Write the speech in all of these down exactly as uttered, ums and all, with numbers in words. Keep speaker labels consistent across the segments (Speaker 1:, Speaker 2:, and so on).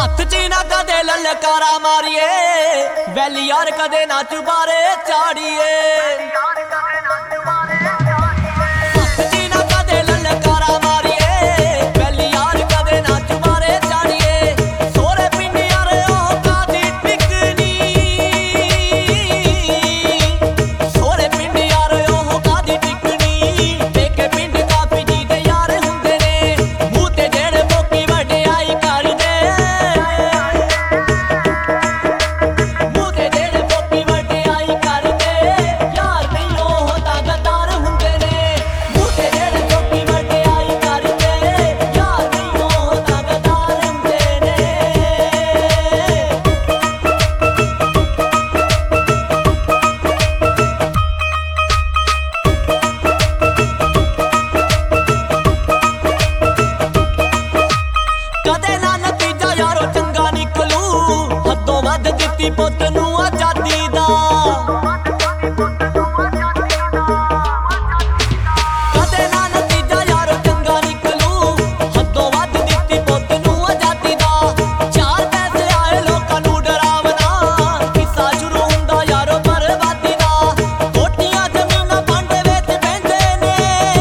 Speaker 1: हथ च ना कदे ललकारा मारिए वैली यार कदे ना चुबारे चाड़िए पुत नू आजादी दा कदे ना नतीजा यारो चंगा निकलू हदों वध दित्ती पुत नू आजादी दा चार पैसे आए लोकां नू डरावना किस्सा शुरू हुंदा यारो बर्बादी दा कोठियां जमीनां भांडे विच बहिंदे ने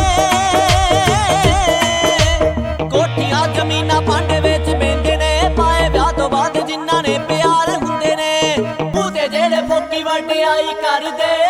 Speaker 1: कोठियां जमीनां भांडे विच बहिंदे ने पाए विआह तों बाद जिन्हां ने प्यार फोकी वड्डियाई कर दे।